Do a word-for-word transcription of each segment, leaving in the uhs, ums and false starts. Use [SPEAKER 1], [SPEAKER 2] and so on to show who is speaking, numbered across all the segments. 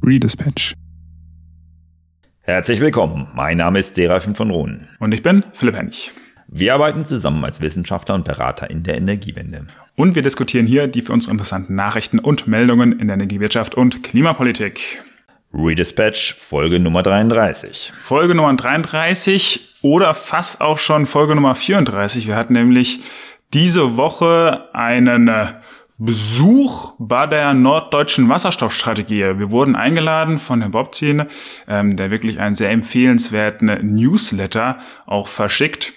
[SPEAKER 1] Redispatch.
[SPEAKER 2] Herzlich willkommen, mein Name ist Serafin von Rohn.
[SPEAKER 1] Und ich bin Philipp Hennig.
[SPEAKER 2] Wir arbeiten zusammen als Wissenschaftler und Berater in der Energiewende.
[SPEAKER 1] Und wir diskutieren hier die für uns interessanten Nachrichten und Meldungen in der Energiewirtschaft und Klimapolitik.
[SPEAKER 2] Redispatch, Folge Nummer dreiunddreißig.
[SPEAKER 1] Folge Nummer dreiunddreißig oder fast auch schon Folge Nummer vierunddreißig. Wir hatten nämlich diese Woche einen Besuch bei der norddeutschen Wasserstoffstrategie. Wir wurden eingeladen von Herrn Bobzien, ähm, der wirklich einen sehr empfehlenswerten Newsletter auch verschickt,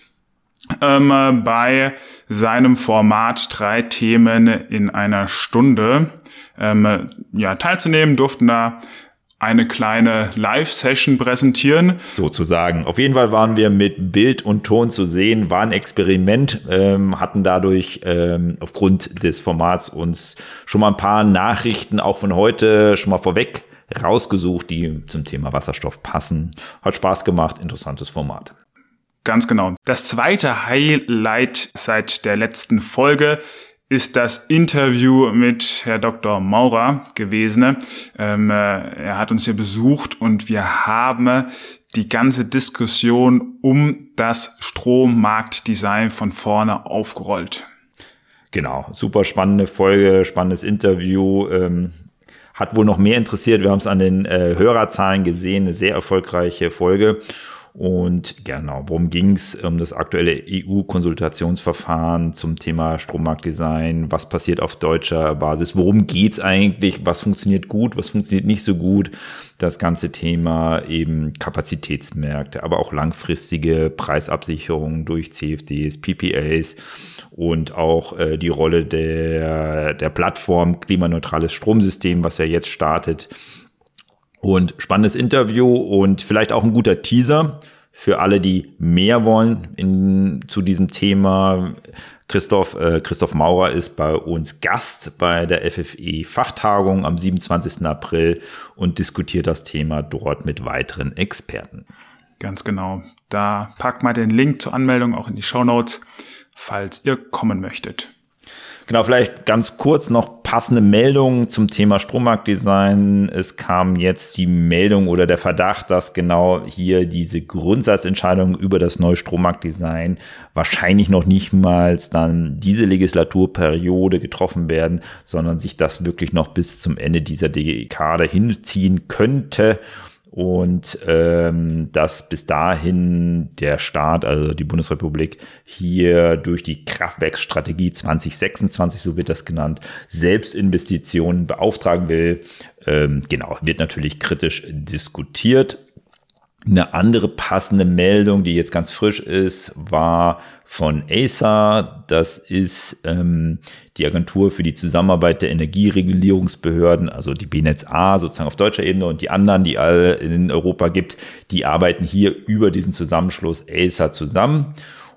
[SPEAKER 1] ähm, bei seinem Format drei Themen in einer Stunde ähm, ja, teilzunehmen, durften da eine kleine Live-Session präsentieren.
[SPEAKER 2] Sozusagen. Auf jeden Fall waren wir mit Bild und Ton zu sehen, war ein Experiment, ähm, hatten dadurch ähm, aufgrund des Formats uns schon mal ein paar Nachrichten auch von heute schon mal vorweg rausgesucht, die zum Thema Wasserstoff passen. Hat Spaß gemacht, interessantes Format.
[SPEAKER 1] Ganz genau. Das zweite Highlight seit der letzten Folge ist das Interview mit Herr Doktor Maurer gewesen. Ähm, er hat uns hier besucht und wir haben die ganze Diskussion um das Strommarktdesign von vorne aufgerollt.
[SPEAKER 2] Genau, super spannende Folge, spannendes Interview. Ähm, hat wohl noch mehr interessiert. Wir haben es an den äh, Hörerzahlen gesehen, eine sehr erfolgreiche Folge. Und genau, worum ging es? Um das aktuelle E U-Konsultationsverfahren zum Thema Strommarktdesign. Was passiert auf deutscher Basis? Worum geht's eigentlich? Was funktioniert gut? Was funktioniert nicht so gut? Das ganze Thema eben Kapazitätsmärkte, aber auch langfristige Preisabsicherung durch C F Ds, P P As und auch äh, die Rolle der, der Plattform klimaneutrales Stromsystem, was ja jetzt startet. Und spannendes Interview und vielleicht auch ein guter Teaser für alle, die mehr wollen in, zu diesem Thema. Christoph, äh, Christoph Maurer ist bei uns Gast bei der F F E-Fachtagung am siebenundzwanzigsten April und diskutiert das Thema dort mit weiteren Experten.
[SPEAKER 1] Ganz genau. Da packt mal den Link zur Anmeldung auch in die Shownotes, falls ihr kommen möchtet.
[SPEAKER 2] Genau, vielleicht ganz kurz noch passende Meldungen zum Thema Strommarktdesign. Es kam jetzt die Meldung oder der Verdacht, dass genau hier diese Grundsatzentscheidung über das neue Strommarktdesign wahrscheinlich noch nicht mal dann diese Legislaturperiode getroffen werden, sondern sich das wirklich noch bis zum Ende dieser Dekade hinziehen könnte. Und ähm, dass bis dahin der Staat, also die Bundesrepublik, hier durch die Kraftwerksstrategie zwanzig sechsundzwanzig, so wird das genannt, Selbstinvestitionen beauftragen will. Ähm, genau, wird natürlich kritisch diskutiert. Eine andere passende Meldung, die jetzt ganz frisch ist, war von A C E R. Das ist ähm, die Agentur für die Zusammenarbeit der Energieregulierungsbehörden, also die B N E T Z A sozusagen auf deutscher Ebene und die anderen, die alle in Europa gibt, die arbeiten hier über diesen Zusammenschluss A C E R zusammen.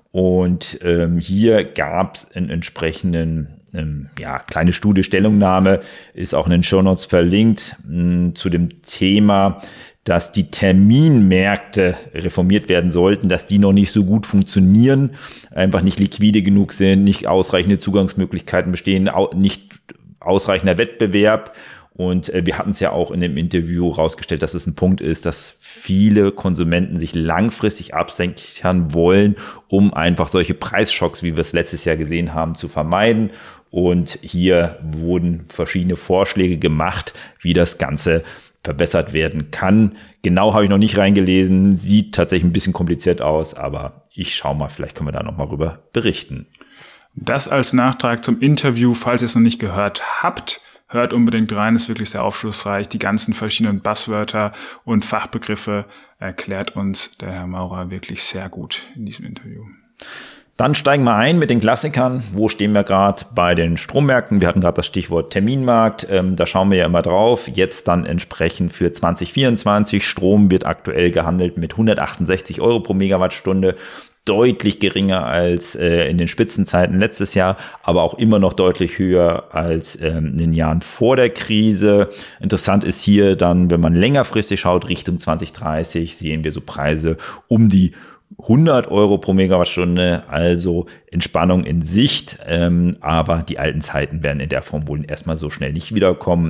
[SPEAKER 2] Und ähm, hier gab es einen entsprechenden ähm, ja, kleine Studie, Stellungnahme, ist auch in den Shownotes verlinkt mh, zu dem Thema, dass die Terminmärkte reformiert werden sollten, dass die noch nicht so gut funktionieren, einfach nicht liquide genug sind, nicht ausreichende Zugangsmöglichkeiten bestehen, nicht ausreichender Wettbewerb. Und wir hatten es ja auch in dem Interview rausgestellt, dass es ein Punkt ist, dass viele Konsumenten sich langfristig absichern wollen, um einfach solche Preisschocks, wie wir es letztes Jahr gesehen haben, zu vermeiden. Und hier wurden verschiedene Vorschläge gemacht, wie das Ganze verbessert werden kann. Genau habe ich noch nicht reingelesen, sieht tatsächlich ein bisschen kompliziert aus, aber ich schaue mal, vielleicht können wir da noch mal rüber berichten.
[SPEAKER 1] Das als Nachtrag zum Interview, falls ihr es noch nicht gehört habt, hört unbedingt rein, ist wirklich sehr aufschlussreich. Die ganzen verschiedenen Buzzwörter und Fachbegriffe erklärt uns der Herr Maurer wirklich sehr gut in diesem Interview.
[SPEAKER 2] Dann steigen wir ein mit den Klassikern. Wo stehen wir gerade bei den Strommärkten? Wir hatten gerade das Stichwort Terminmarkt. Ähm, da schauen wir ja immer drauf. Jetzt dann entsprechend für zwanzig vierundzwanzig. Strom wird aktuell gehandelt mit hundertachtundsechzig Euro pro Megawattstunde. Deutlich geringer als äh, in den Spitzenzeiten letztes Jahr, aber auch immer noch deutlich höher als ähm, in den Jahren vor der Krise. Interessant ist hier dann, wenn man längerfristig schaut, Richtung zwanzig dreißig, sehen wir so Preise um die hundert Euro pro Megawattstunde, also Entspannung in Sicht, ähm, aber die alten Zeiten werden in der Form wohl erstmal so schnell nicht wiederkommen.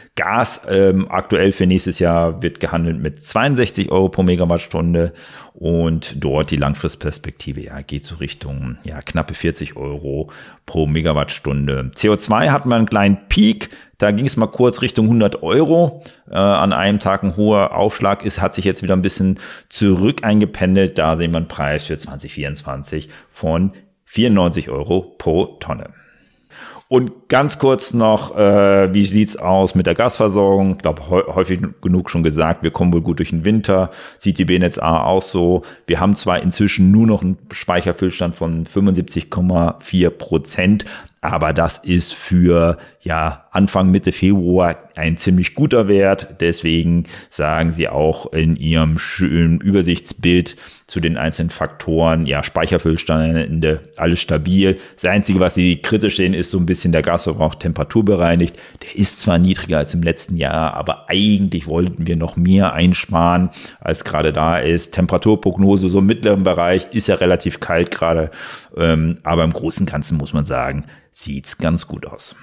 [SPEAKER 2] Gas ähm, aktuell für nächstes Jahr wird gehandelt mit zweiundsechzig Euro pro Megawattstunde und dort die Langfristperspektive ja, geht so Richtung ja, knappe vierzig Euro pro Megawattstunde. C O zwei hatten wir einen kleinen Peak, da ging es mal kurz Richtung hundert Euro. Äh, an einem Tag ein hoher Aufschlag ist, hat sich jetzt wieder ein bisschen zurück eingependelt. Da sehen wir einen Preis für zwanzig vierundzwanzig von vierundneunzig Euro pro Tonne. Und ganz kurz noch, äh, wie sieht's aus mit der Gasversorgung? Ich glaube, häufig genug schon gesagt, wir kommen wohl gut durch den Winter. Sieht die B N E T A auch so. Wir haben zwar inzwischen nur noch einen Speicherfüllstand von fünfundsiebzig Komma vier Prozent, aber das ist für ja Anfang, Mitte Februar ein ziemlich guter Wert. Deswegen sagen sie auch in ihrem schönen Übersichtsbild zu den einzelnen Faktoren, ja, Speicherfüllstände, alles stabil. Das Einzige, was sie kritisch sehen, ist so ein bisschen der Gasverbrauch temperaturbereinigt. Der ist zwar niedriger als im letzten Jahr, aber eigentlich wollten wir noch mehr einsparen, als gerade da ist. Temperaturprognose so im mittleren Bereich, ist ja relativ kalt gerade, ähm, aber im Großen und Ganzen muss man sagen, sieht's ganz gut aus.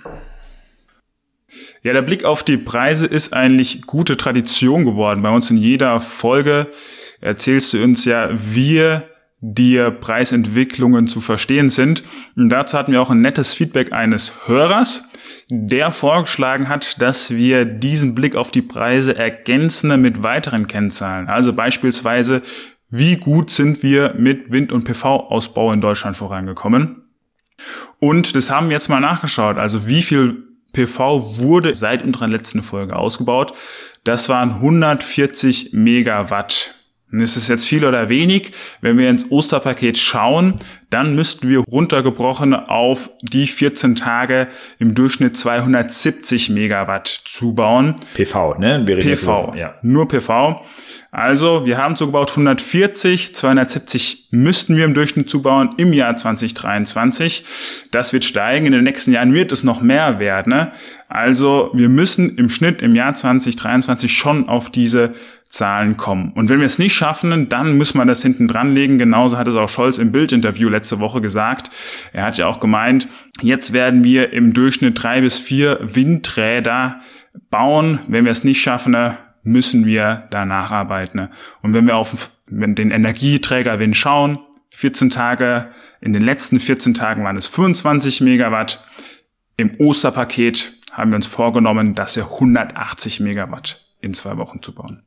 [SPEAKER 1] Ja, der Blick auf die Preise ist eigentlich gute Tradition geworden. Bei uns in jeder Folge erzählst du uns ja, wie die Preisentwicklungen zu verstehen sind. Und dazu hatten wir auch ein nettes Feedback eines Hörers, der vorgeschlagen hat, dass wir diesen Blick auf die Preise ergänzen mit weiteren Kennzahlen. Also beispielsweise, wie gut sind wir mit Wind- und P V-Ausbau in Deutschland vorangekommen? Und das haben wir jetzt mal nachgeschaut. Also wie viel P V wurde seit unserer letzten Folge ausgebaut? Das waren hundertvierzig Megawatt. Und ist es jetzt viel oder wenig? Wenn wir ins Osterpaket schauen, dann müssten wir runtergebrochen auf die vierzehn Tage im Durchschnitt zweihundertsiebzig Megawatt zubauen.
[SPEAKER 2] P V, ne? Wir
[SPEAKER 1] P V, ja. Nur P V. Also, wir haben zugebaut hundertvierzig, zweihundertsiebzig müssten wir im Durchschnitt zubauen im Jahr zwanzig dreiundzwanzig. Das wird steigen, in den nächsten Jahren wird es noch mehr werden. Ne? Also, wir müssen im Schnitt im Jahr zwanzig dreiundzwanzig schon auf diese Zahlen kommen. Und wenn wir es nicht schaffen, dann müssen wir das hinten dran legen. Genauso hat es auch Scholz im Bild-Interview letzte Woche gesagt. Er hat ja auch gemeint, jetzt werden wir im Durchschnitt drei bis vier Windräder bauen. Wenn wir es nicht schaffen, müssen wir da nacharbeiten. Und wenn wir auf den Energieträger Wind schauen, vierzehn Tage, in den letzten vierzehn Tagen waren es fünfundzwanzig Megawatt. Im Osterpaket haben wir uns vorgenommen, dass wir hundertachtzig Megawatt in zwei Wochen zu bauen.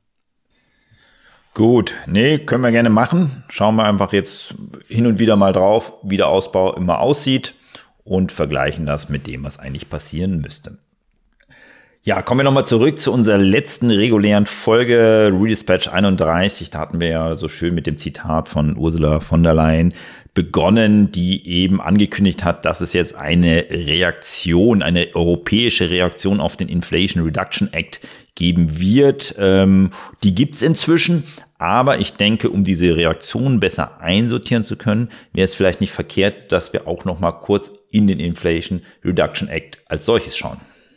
[SPEAKER 2] Gut, nee, können wir gerne machen. Schauen wir einfach jetzt hin und wieder mal drauf, wie der Ausbau immer aussieht und vergleichen das mit dem, was eigentlich passieren müsste. Ja, kommen wir nochmal zurück zu unserer letzten regulären Folge, Redispatch einunddreißig. Da hatten wir ja so schön mit dem Zitat von Ursula von der Leyen begonnen, die eben angekündigt hat, dass es jetzt eine Reaktion, eine europäische Reaktion auf den Inflation Reduction Act geben wird. Ähm, die gibt's inzwischen, aber ich denke, um diese Reaktion besser einsortieren zu können, wäre es vielleicht nicht verkehrt, dass wir auch noch mal kurz in den Inflation Reduction Act als solches schauen.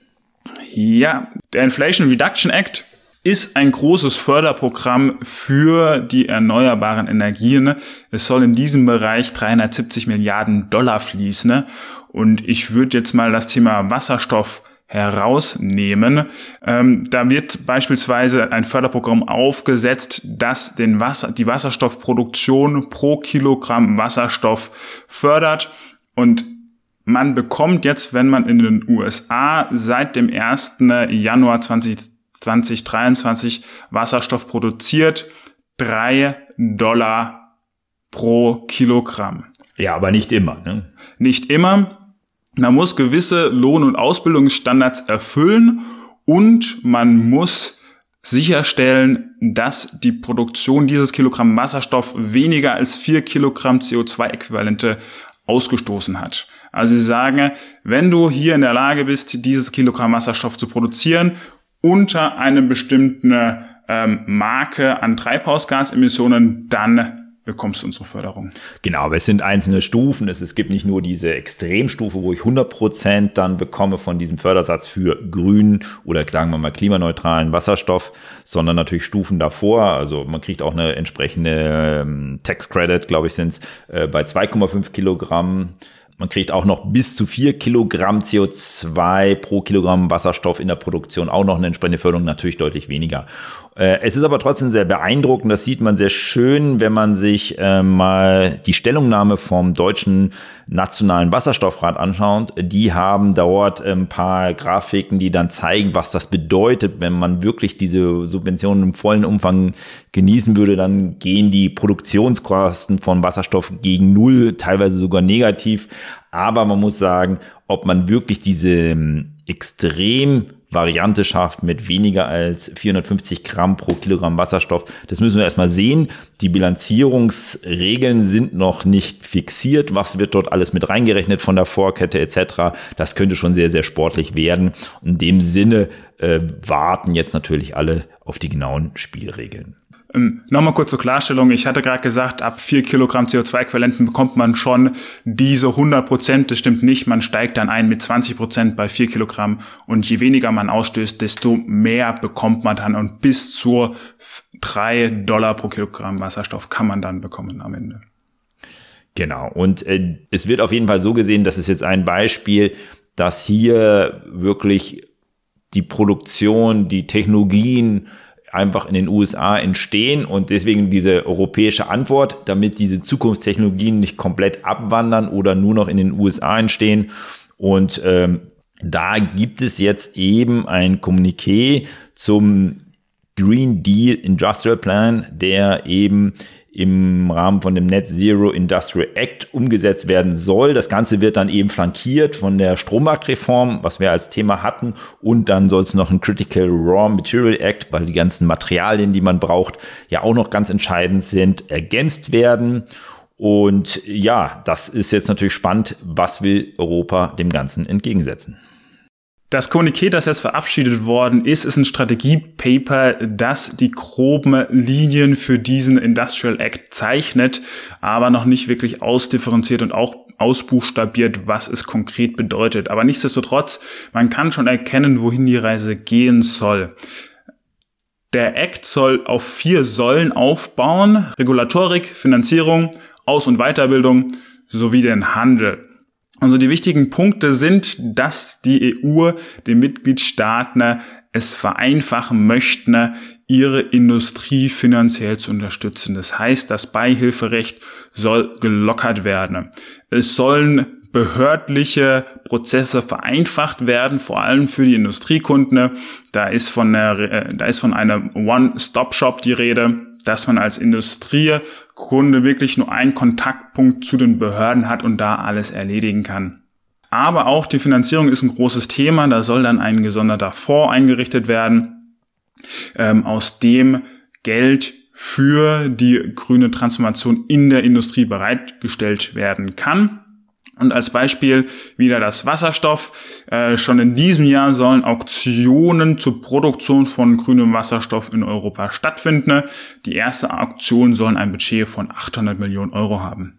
[SPEAKER 1] Ja, der Inflation Reduction Act ist ein großes Förderprogramm für die erneuerbaren Energien. Es soll in diesem Bereich dreihundertsiebzig Milliarden Dollar fließen. Und ich würde jetzt mal das Thema Wasserstoff herausnehmen. Ähm, da wird beispielsweise ein Förderprogramm aufgesetzt, das den Wasser, die Wasserstoffproduktion pro Kilogramm Wasserstoff fördert. Und man bekommt jetzt, wenn man in den U S A seit dem ersten Januar zweitausenddreiundzwanzig Wasserstoff produziert, drei Dollar pro Kilogramm.
[SPEAKER 2] Ja, aber nicht immer, ne?
[SPEAKER 1] Nicht immer. Man muss gewisse Lohn- und Ausbildungsstandards erfüllen und man muss sicherstellen, dass die Produktion dieses Kilogramm Wasserstoff weniger als vier Kilogramm C O zwei Äquivalente ausgestoßen hat. Also sie sagen, wenn du hier in der Lage bist, dieses Kilogramm Wasserstoff zu produzieren, unter einer bestimmten ähm, Marke an Treibhausgasemissionen, dann bekommst du unsere Förderung.
[SPEAKER 2] Genau, aber es sind einzelne Stufen. Es, es gibt nicht nur diese Extremstufe, wo ich hundert Prozent dann bekomme von diesem Fördersatz für grünen oder sagen wir mal klimaneutralen Wasserstoff, sondern natürlich Stufen davor. Also man kriegt auch eine entsprechende ähm, Tax Credit, glaube ich, sind es äh, bei zwei Komma fünf Kilogramm Man kriegt auch noch bis zu vier Kilogramm C O zwei pro Kilogramm Wasserstoff in der Produktion, auch noch eine entsprechende Förderung, natürlich deutlich weniger. Äh, es ist aber trotzdem sehr beeindruckend, das sieht man sehr schön, wenn man sich äh, mal die Stellungnahme vom Deutschen Nationalen Wasserstoffrat anschaut. Die haben dort ein paar Grafiken, die dann zeigen, was das bedeutet, wenn man wirklich diese Subventionen im vollen Umfang genießen würde, dann gehen die Produktionskosten von Wasserstoff gegen Null, teilweise sogar negativ. Aber man muss sagen, ob man wirklich diese extrem Variante schafft mit weniger als vierhundertfünfzig Gramm pro Kilogramm Wasserstoff. Das müssen wir erstmal sehen. Die Bilanzierungsregeln sind noch nicht fixiert. Was wird dort alles mit reingerechnet von der Vorkette et cetera. Das könnte schon sehr, sehr sportlich werden. In dem Sinne äh, warten jetzt natürlich alle auf die genauen Spielregeln.
[SPEAKER 1] Ähm, Nochmal kurz zur Klarstellung. Ich hatte gerade gesagt, ab vier Kilogramm C O zwei Äquivalenten bekommt man schon diese hundert Prozent. Das stimmt nicht. Man steigt dann ein mit zwanzig Prozent bei vier Kilogramm. Und je weniger man ausstößt, desto mehr bekommt man dann. Und bis zu drei Dollar pro Kilogramm Wasserstoff kann man dann bekommen am Ende.
[SPEAKER 2] Genau. Und äh, es wird auf jeden Fall so gesehen, das ist jetzt ein Beispiel, dass hier wirklich die Produktion, die Technologien einfach in den U S A entstehen und deswegen diese europäische Antwort, damit diese Zukunftstechnologien nicht komplett abwandern oder nur noch in den U S A entstehen. Und ähm, da gibt es jetzt eben ein Kommuniqué zum Green Deal Industrial Plan, der eben im Rahmen von dem Net Zero Industrial Act umgesetzt werden soll. Das Ganze wird dann eben flankiert von der Strommarktreform, was wir als Thema hatten. Und dann soll es noch ein Critical Raw Material Act, weil die ganzen Materialien, die man braucht, ja auch noch ganz entscheidend sind, ergänzt werden. Und ja, das ist jetzt natürlich spannend. Was will Europa dem Ganzen entgegensetzen?
[SPEAKER 1] Das Kommuniqué, das jetzt verabschiedet worden ist, ist ein Strategiepaper, das die groben Linien für diesen Industrial Act zeichnet, aber noch nicht wirklich ausdifferenziert und auch ausbuchstabiert, was es konkret bedeutet. Aber nichtsdestotrotz, man kann schon erkennen, wohin die Reise gehen soll. Der Act soll auf vier Säulen aufbauen: Regulatorik, Finanzierung, Aus- und Weiterbildung sowie den Handel. Also die wichtigen Punkte sind, dass die E U den Mitgliedstaaten es vereinfachen möchten, ihre Industrie finanziell zu unterstützen. Das heißt, das Beihilferecht soll gelockert werden. Es sollen behördliche Prozesse vereinfacht werden, vor allem für die Industriekunden. Da ist von der, da ist von einem One-Stop-Shop die Rede, dass man als Industriekunde wirklich nur einen Kontaktpunkt zu den Behörden hat und da alles erledigen kann. Aber auch die Finanzierung ist ein großes Thema. Da soll dann ein gesonderter Fonds eingerichtet werden, ähm, aus dem Geld für die grüne Transformation in der Industrie bereitgestellt werden kann. Und als Beispiel wieder das Wasserstoff. Äh, schon in diesem Jahr sollen Auktionen zur Produktion von grünem Wasserstoff in Europa stattfinden. Die erste Auktion soll ein Budget von achthundert Millionen Euro haben.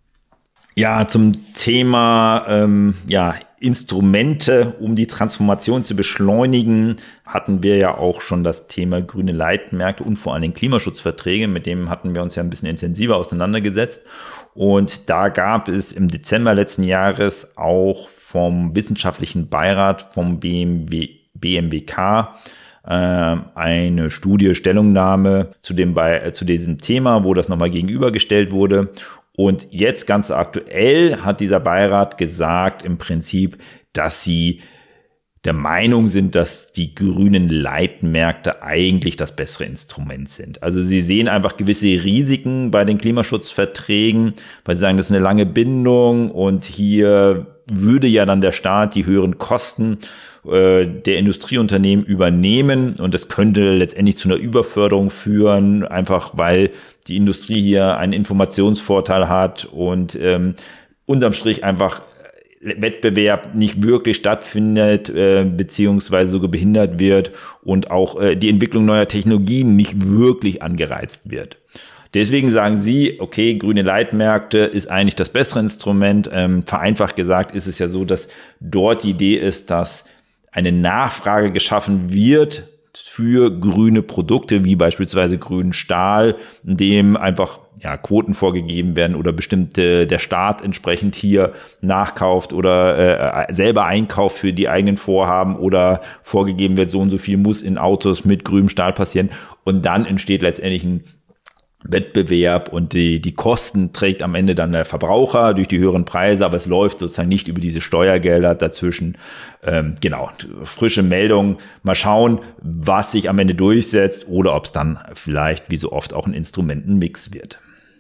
[SPEAKER 2] Ja, zum Thema ähm, ja, Instrumente, um die Transformation zu beschleunigen, hatten wir ja auch schon das Thema grüne Leitmärkte und vor allen Dingen Klimaschutzverträge. Mit dem hatten wir uns ja ein bisschen intensiver auseinandergesetzt. Und da gab es im Dezember letzten Jahres auch vom wissenschaftlichen Beirat vom B M W K äh, eine Studie, Stellungnahme zu dem bei, zu diesem Thema, wo das nochmal gegenübergestellt wurde. Und jetzt ganz aktuell hat dieser Beirat gesagt im Prinzip, dass sie der Meinung sind, dass die grünen Leitmärkte eigentlich das bessere Instrument sind. Also sie sehen einfach gewisse Risiken bei den Klimaschutzverträgen, weil sie sagen, das ist eine lange Bindung und hier würde ja dann der Staat die höheren Kosten äh, der Industrieunternehmen übernehmen und das könnte letztendlich zu einer Überförderung führen, einfach weil die Industrie hier einen Informationsvorteil hat und ähm, unterm Strich einfach Wettbewerb nicht wirklich stattfindet, äh, beziehungsweise sogar behindert wird und auch äh, die Entwicklung neuer Technologien nicht wirklich angereizt wird. Deswegen sagen sie, okay, grüne Leitmärkte ist eigentlich das bessere Instrument. Ähm, vereinfacht gesagt ist es ja so, dass dort die Idee ist, dass eine Nachfrage geschaffen wird für grüne Produkte, wie beispielsweise grünen Stahl, in dem einfach ja, Quoten vorgegeben werden oder bestimmte der Staat entsprechend hier nachkauft oder äh, selber einkauft für die eigenen Vorhaben oder vorgegeben wird, so und so viel muss in Autos mit grünem Stahl passieren und dann entsteht letztendlich ein Wettbewerb und die, die Kosten trägt am Ende dann der Verbraucher durch die höheren Preise, aber es läuft sozusagen nicht über diese Steuergelder dazwischen. Ähm, genau, frische Meldung. Mal schauen, was sich am Ende durchsetzt oder ob es dann vielleicht wie so oft auch ein Instrumentenmix wird.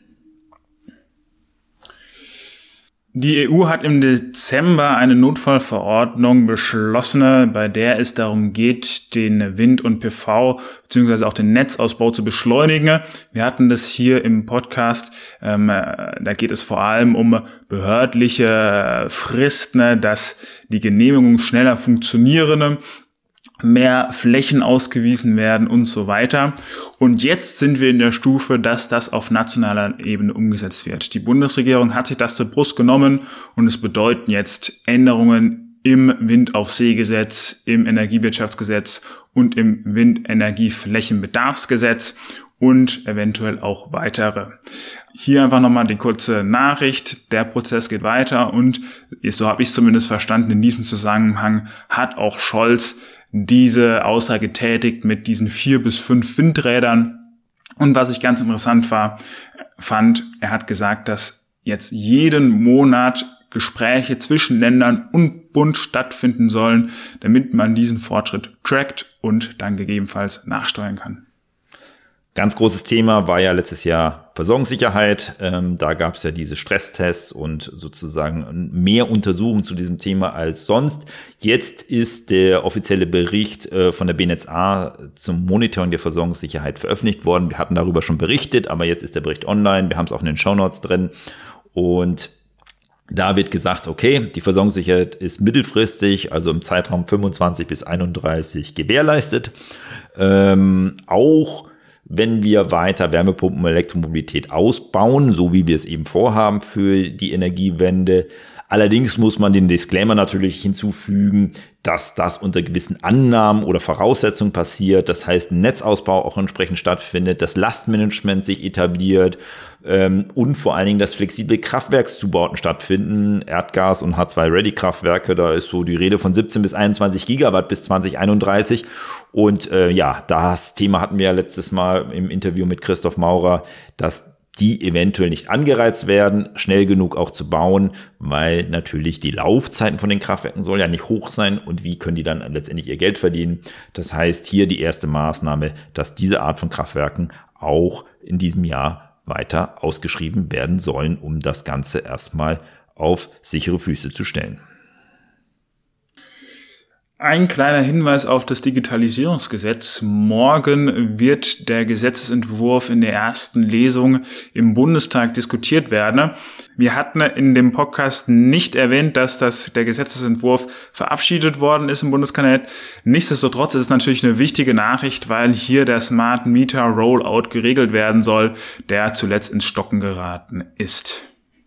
[SPEAKER 1] Die E U hat im Dezember eine Notfallverordnung beschlossen, bei der es darum geht, den Wind- und P V bzw. auch den Netzausbau zu beschleunigen. Wir hatten das hier im Podcast, ähm, da geht es vor allem um behördliche Fristen, dass die Genehmigungen schneller funktionieren, mehr Flächen ausgewiesen werden und so weiter. Und jetzt sind wir in der Stufe, dass das auf nationaler Ebene umgesetzt wird. Die Bundesregierung hat sich das zur Brust genommen und es bedeuten jetzt Änderungen im Windaufseegesetz, im Energiewirtschaftsgesetz und im Windenergieflächenbedarfsgesetz und eventuell auch weitere. Hier einfach nochmal die kurze Nachricht. Der Prozess geht weiter und, so habe ich es zumindest verstanden, in diesem Zusammenhang hat auch Scholz diese Aussage getätigt mit diesen vier bis fünf Windrädern. Und was ich ganz interessant war, fand, er hat gesagt, dass jetzt jeden Monat Gespräche zwischen Ländern und Bund stattfinden sollen, damit man diesen Fortschritt trackt und dann gegebenenfalls nachsteuern kann.
[SPEAKER 2] Ganz großes Thema war ja letztes Jahr Versorgungssicherheit. Ähm, da gab es ja diese Stresstests und sozusagen mehr Untersuchungen zu diesem Thema als sonst. Jetzt ist der offizielle Bericht äh, von der B N etzA A zum Monitoring der Versorgungssicherheit veröffentlicht worden. Wir hatten darüber schon berichtet, aber jetzt ist der Bericht online. Wir haben es auch in den Shownotes drin. Und da wird gesagt, okay, die Versorgungssicherheit ist mittelfristig, also im Zeitraum fünfundzwanzig bis einunddreißig gewährleistet. Ähm, auch wenn wir weiter Wärmepumpen und Elektromobilität ausbauen, so wie wir es eben vorhaben für die Energiewende. Allerdings muss man den Disclaimer natürlich hinzufügen, dass das unter gewissen Annahmen oder Voraussetzungen passiert. Das heißt, ein Netzausbau auch entsprechend stattfindet, das Lastmanagement sich etabliert ähm, und vor allen Dingen, dass flexible Kraftwerkszubauten stattfinden. Erdgas- und H zwei Ready Kraftwerke, da ist so die Rede von siebzehn bis einundzwanzig Gigawatt bis zwanzig einunddreißig. Und äh, ja, das Thema hatten wir ja letztes Mal im Interview mit Christoph Maurer, dass die eventuell nicht angereizt werden, schnell genug auch zu bauen, weil natürlich die Laufzeiten von den Kraftwerken sollen ja nicht hoch sein und wie können die dann letztendlich ihr Geld verdienen. Das heißt, hier die erste Maßnahme, dass diese Art von Kraftwerken auch in diesem Jahr weiter ausgeschrieben werden sollen, um das Ganze erstmal auf sichere Füße zu stellen.
[SPEAKER 1] Ein kleiner Hinweis auf das Digitalisierungsgesetz. Morgen wird der Gesetzesentwurf in der ersten Lesung im Bundestag diskutiert werden. Wir hatten in dem Podcast nicht erwähnt, dass das, der Gesetzesentwurf verabschiedet worden ist im Bundeskabinett. Nichtsdestotrotz ist es natürlich eine wichtige Nachricht, weil hier der Smart Meter Rollout geregelt werden soll, der zuletzt ins Stocken geraten ist.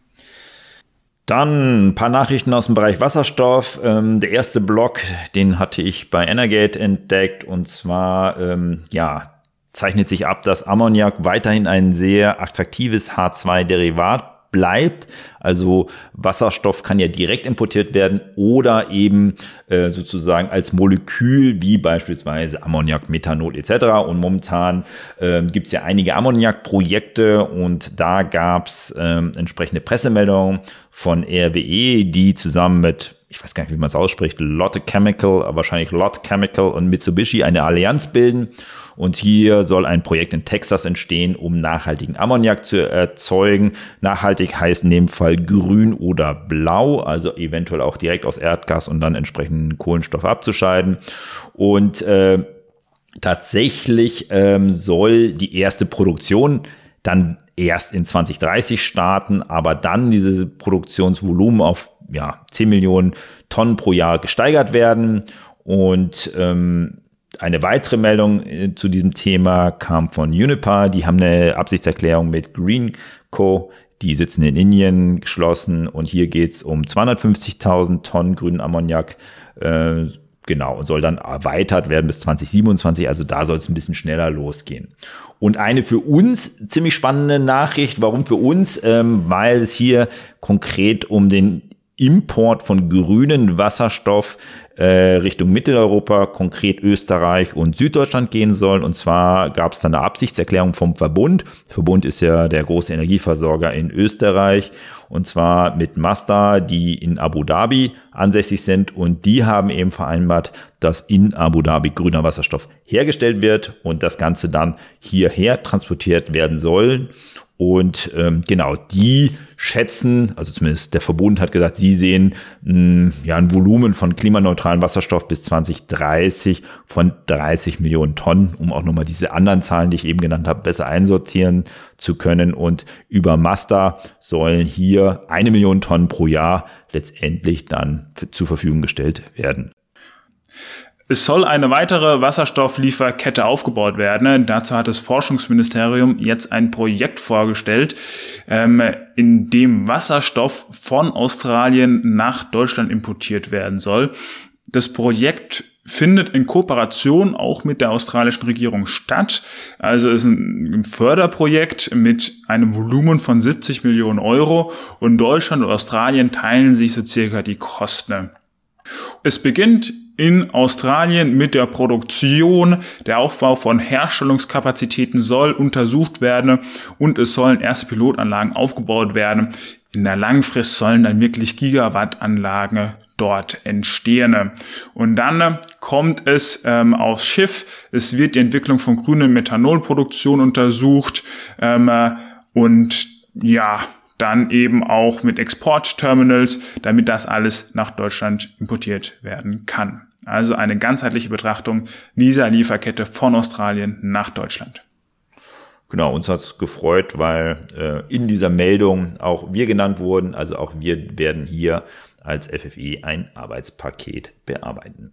[SPEAKER 2] Dann ein paar Nachrichten aus dem Bereich Wasserstoff. Ähm, der erste Block, den hatte ich bei Energate entdeckt und zwar, ähm, ja, zeichnet sich ab, dass Ammoniak weiterhin ein sehr attraktives H zwei Derivat bleibt. Also Wasserstoff kann ja direkt importiert werden oder eben äh, sozusagen als Molekül wie beispielsweise Ammoniak, Methanol et cetera. Und momentan äh, gibt es ja einige Ammoniak-Projekte und da gab es äh, entsprechende Pressemeldungen von R W E, die zusammen mit, ich weiß gar nicht, wie man es ausspricht, Lotte Chemical, wahrscheinlich Lotte Chemical und Mitsubishi eine Allianz bilden. Und hier soll ein Projekt in Texas entstehen, um nachhaltigen Ammoniak zu erzeugen. Nachhaltig heißt in dem Fall grün oder blau, also eventuell auch direkt aus Erdgas und dann entsprechenden Kohlenstoff abzuscheiden. Und äh, tatsächlich ähm, soll die erste Produktion dann erst in zwanzig dreißig starten, aber dann dieses Produktionsvolumen auf ja, zehn Millionen Tonnen pro Jahr gesteigert werden. Und ähm, eine weitere Meldung äh, zu diesem Thema kam von Uniper. Die haben eine Absichtserklärung mit Greenco, die sitzen in Indien, geschlossen. Und hier geht es um zweihundertfünfzigtausend Tonnen grünen Ammoniak äh, Genau, und soll dann erweitert werden bis zwanzig siebenundzwanzig, also da soll es ein bisschen schneller losgehen. Und eine für uns ziemlich spannende Nachricht, warum für uns? Ähm, weil es hier konkret um den Import von grünen Wasserstoff äh, Richtung Mitteleuropa, konkret Österreich und Süddeutschland gehen soll. Und zwar gab es dann eine Absichtserklärung vom Verbund. Der Verbund ist ja der große Energieversorger in Österreich, und zwar mit Masdar, die in Abu Dhabi ansässig sind. Und die haben eben vereinbart, dass in Abu Dhabi grüner Wasserstoff hergestellt wird und das Ganze dann hierher transportiert werden soll. Und ähm, genau, die schätzen, also zumindest der Verbund hat gesagt, sie sehen mh, ja ein Volumen von klimaneutralen Wasserstoff bis zwanzig dreißig von dreißig Millionen Tonnen, um auch nochmal diese anderen Zahlen, die ich eben genannt habe, besser einsortieren zu können. Und über Masdar sollen hier eine Million Tonnen pro Jahr letztendlich dann für, zur Verfügung gestellt werden.
[SPEAKER 1] Es soll eine weitere Wasserstofflieferkette aufgebaut werden. Dazu hat das Forschungsministerium jetzt ein Projekt vorgestellt, ähm, in dem Wasserstoff von Australien nach Deutschland importiert werden soll. Das Projekt findet in Kooperation auch mit der australischen Regierung statt. Also es ist ein Förderprojekt mit einem Volumen von siebzig Millionen Euro und Deutschland und Australien teilen sich so circa die Kosten. Es beginnt in Australien mit der Produktion. Der Aufbau von Herstellungskapazitäten soll untersucht werden und es sollen erste Pilotanlagen aufgebaut werden. In der Langfrist sollen dann wirklich Gigawattanlagen dort entstehen. Und dann kommt es ähm, aufs Schiff. Es wird die Entwicklung von grüner Methanolproduktion untersucht ähm, und ja, dann eben auch mit Exportterminals, damit das alles nach Deutschland importiert werden kann. Also eine ganzheitliche Betrachtung dieser Lieferkette von Australien nach Deutschland.
[SPEAKER 2] Genau, uns hat's gefreut, weil äh, in dieser Meldung auch wir genannt wurden. Also auch wir werden hier als F F E ein Arbeitspaket bearbeiten.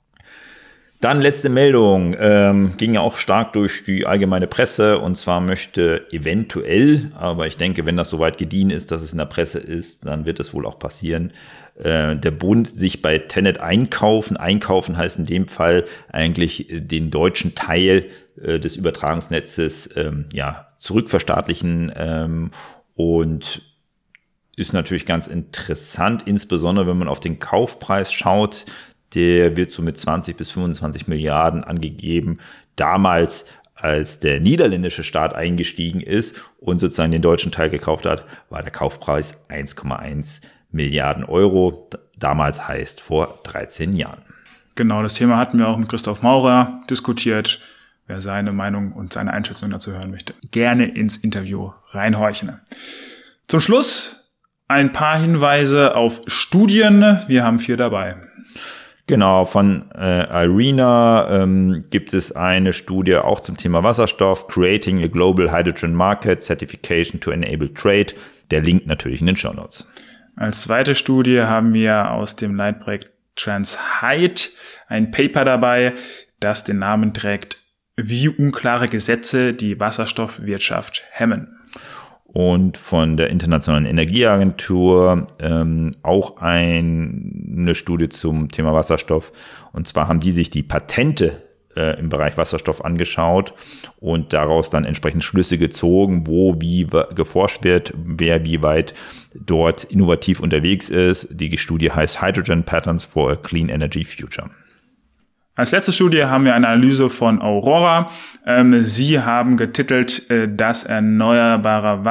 [SPEAKER 2] Dann letzte Meldung, ähm, ging ja auch stark durch die allgemeine Presse, und zwar möchte eventuell, aber ich denke, wenn das soweit gediehen ist, dass es in der Presse ist, dann wird es wohl auch passieren, äh, der Bund sich bei TenneT einkaufen. Einkaufen heißt in dem Fall eigentlich den deutschen Teil äh, des Übertragungsnetzes ähm, ja zurückverstaatlichen ähm, und ist natürlich ganz interessant, insbesondere wenn man auf den Kaufpreis schaut. Der wird so mit zwanzig bis fünfundzwanzig Milliarden angegeben. Damals, als der niederländische Staat eingestiegen ist und sozusagen den deutschen Teil gekauft hat, war der Kaufpreis eins Komma eins Milliarden Euro. Damals heißt vor dreizehn Jahren.
[SPEAKER 1] Genau, das Thema hatten wir auch mit Christoph Maurer diskutiert. Wer seine Meinung und seine Einschätzung dazu hören möchte, gerne ins Interview reinhorchen. Zum Schluss ein paar Hinweise auf Studien. Wir haben vier dabei.
[SPEAKER 2] Genau, von äh, IRENA ähm, gibt es eine Studie auch zum Thema Wasserstoff, Creating a Global Hydrogen Market, Certification to Enable Trade. Der Link natürlich in den Shownotes.
[SPEAKER 1] Als zweite Studie haben wir aus dem Leitprojekt TransHyd ein Paper dabei, das den Namen trägt, wie unklare Gesetze die Wasserstoffwirtschaft hemmen.
[SPEAKER 2] Und von der Internationalen Energieagentur ähm, auch ein, eine Studie zum Thema Wasserstoff. Und zwar haben die sich die Patente äh, im Bereich Wasserstoff angeschaut und daraus dann entsprechend Schlüsse gezogen, wo wie geforscht wird, wer wie weit dort innovativ unterwegs ist. Die Studie heißt Hydrogen Patterns for a Clean Energy Future.
[SPEAKER 1] Als letzte Studie haben wir eine Analyse von Aurora. Ähm, sie haben getitelt, äh, dass erneuerbarer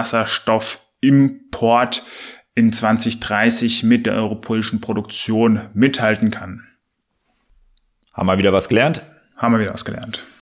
[SPEAKER 1] Wasserstoffimport in zwanzig dreißig mit der europäischen Produktion mithalten kann.
[SPEAKER 2] Haben wir wieder was gelernt?
[SPEAKER 1] Haben wir wieder was gelernt.